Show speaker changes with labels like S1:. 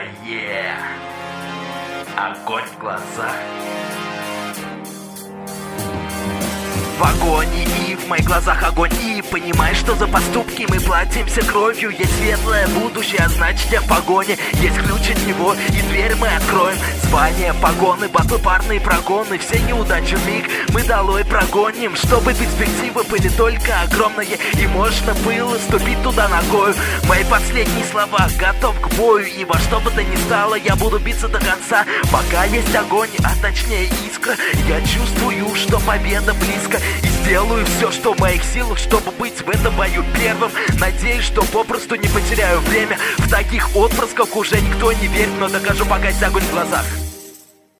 S1: Огонь в глазах. В агонии и в моих глазах огонь. И понимаешь, что за поступки мы платимся кровью. Есть светлое будущее, а значит я в погоне. Есть ключ от него, и дверь мы откроем. Звания, погоны, батлы, парные прогоны. Все неудачи в миг мы долой прогоним, чтобы перспективы были только огромные, и можно было ступить туда ногою. Мои последние слова: готов к бою, и во что бы то ни стало я буду биться до конца. Пока есть огонь, а точнее искра, я чувствую, что победа близко. И сделаю все, что в моих силах, чтобы быть в этом бою первым. Надеюсь, что попросту не потеряю время. В таких отпрысках уже никто не верит, но докажу, пока есть огонь в глазах.